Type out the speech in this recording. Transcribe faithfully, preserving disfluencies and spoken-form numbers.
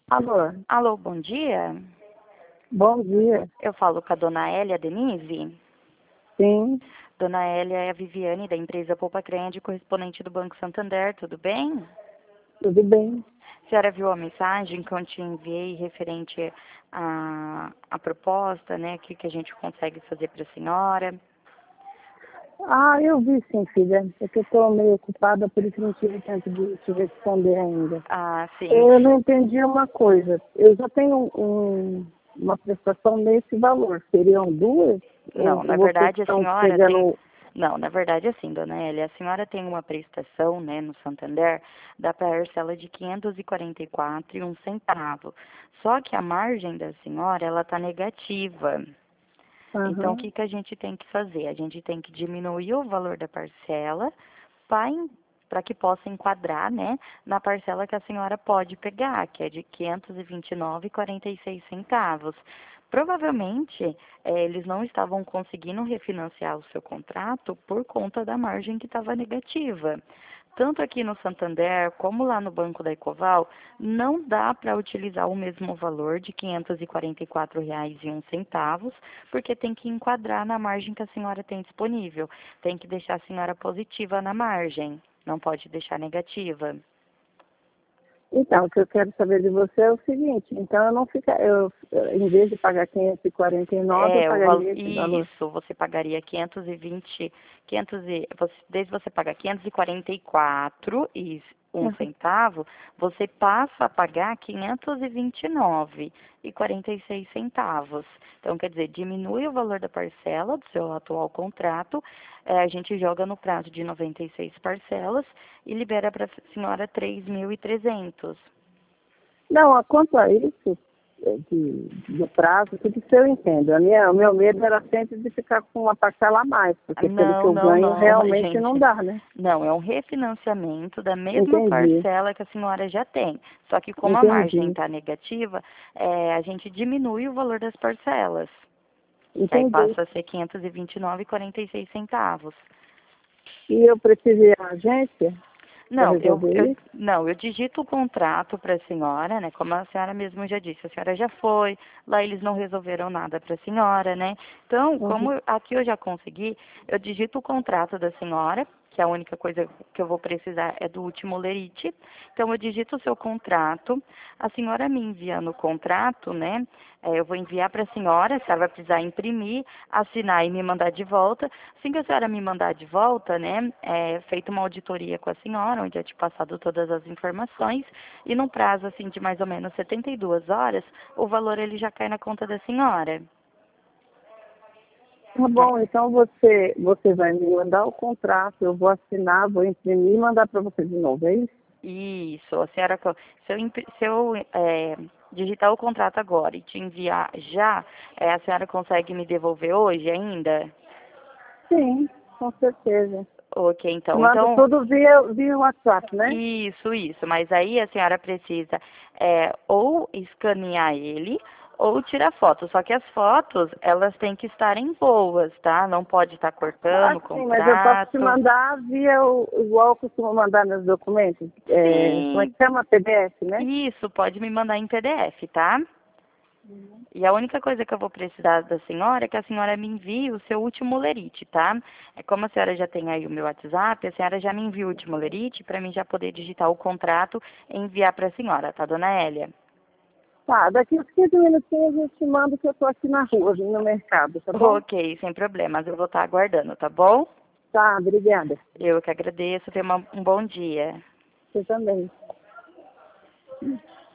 Alô, Alô, bom dia. bom dia. Eu falo com a dona Hélia Denise. Sim, Dona Hélia é a Viviane da empresa Poupa Crende, correspondente do Banco Santander, tudo bem? tudo bem. A senhora viu a mensagem que eu te enviei referente à, à proposta, né? O que, que a gente consegue fazer para a senhora? Ah, eu vi sim, filha. É que eu estou meio ocupada, por isso não tive tempo de te responder ainda. Ah, sim. Eu não entendi uma coisa. Eu já tenho um, uma prestação nesse valor. Seriam duas? Ou Não, na vocês verdade a estão senhora tem. pegando... Não, na verdade assim, dona Hélia, a senhora tem uma prestação, né, no Santander, da parcela de quinhentos e quarenta e quatro e um centavo. Só que a margem da senhora, ela está negativa. Então, o Aham. que que a gente tem que fazer? A gente tem que diminuir o valor da parcela para que possa enquadrar, né, na parcela que a senhora pode pegar, que é de quinhentos e vinte e nove e quarenta e seis centavos. Provavelmente, eh, eles não estavam conseguindo refinanciar o seu contrato por conta da margem que estava negativa. Tanto aqui no Santander como lá no Banco da Ecoval, não dá para utilizar o mesmo valor de quinhentos e quarenta e quatro reais e um centavo, porque tem que enquadrar na margem que a senhora tem disponível. Tem que deixar a senhora positiva na margem, não pode deixar negativa. Então, o que eu quero saber de você é o seguinte. Então, eu não fica, eu, em vez de pagar quinhentos e quarenta e nove, eu É, o valor, pagaria esse valor. isso, você pagaria quinhentos e vinte, quinhentos e, você, desde você pagar quinhentos e quarenta e quatro e um Aham. centavo, você passa a pagar quinhentos e vinte e nove e quarenta e seis centavos. Então, quer dizer, diminui o valor da parcela do seu atual contrato, eh, a gente joga no prazo de noventa e seis parcelas e libera para a senhora três mil e trezentos. Não, quanto a isso, eh, de, do prazo, tudo isso eu entendo. A minha, o meu medo era sempre de ficar com uma parcela a mais, porque pelo que Não, eu não, ganho, não, realmente não gente. dá, né? Não, é um refinanciamento da mesma Entendi, parcela que a senhora já tem. Só que como a margem entendi, está negativa, é, a gente diminui o valor das parcelas, que aí entendi. passa a ser quinhentos e vinte e nove e quarenta e seis centavos. E eu preciso ir à agência para Não, eu, resolver eu, isso? não, eu digito o contrato para a senhora, né? Como a senhora mesmo já disse, a senhora já foi, lá eles não resolveram nada para a senhora, né? Então, Uhum. como eu- aqui eu já consegui, eu digito o contrato da senhora, que a única coisa que eu vou precisar é do último lerite. Então, eu digito o seu contrato, a senhora me enviando o contrato, né? É, eu vou enviar para a senhora, a senhora vai precisar imprimir, assinar e me mandar de volta. Assim que a senhora me mandar de volta, né, é feita uma auditoria com a senhora, onde é te passado todas as informações, e num prazo assim de mais ou menos setenta e duas horas, o valor ele já cai na conta da senhora. Tá bom, então você, você vai me mandar o contrato, eu vou assinar, vou imprimir e mandar para você de novo, é isso? Isso, a senhora, co- se eu, impri- se eu é, digitar o contrato agora e te enviar já, é, a senhora consegue me devolver hoje ainda? Sim, com certeza. Ok, Te então. mando Então, tudo via, via WhatsApp, né? isso, isso. Mas aí a senhora precisa é, ou escanear ele ou tirar foto. Só que as fotos, elas têm que estarem boas, tá? Não pode estar cortando Ah, o sim, mas eu posso te contrato. mandar via o, igual eu costumo mandar meus documentos. É, como é Sim, que chama? P D F, né? isso, pode me mandar em P D F, tá? E a única coisa que eu vou precisar da senhora é que a senhora me envie o seu último lerite, tá? É como a senhora já tem aí o meu WhatsApp, a senhora já me envia o último lerite para mim já poder digitar o contrato e enviar para a senhora, tá, dona Hélia? Tá, daqui uns quinze minutinhos eu te mando que eu tô aqui na rua, vim no mercado, tá bom? Ok, sem problemas, eu vou estar aguardando, tá bom? Tá, obrigada. Eu que agradeço, tenha uma- um bom dia. Você também.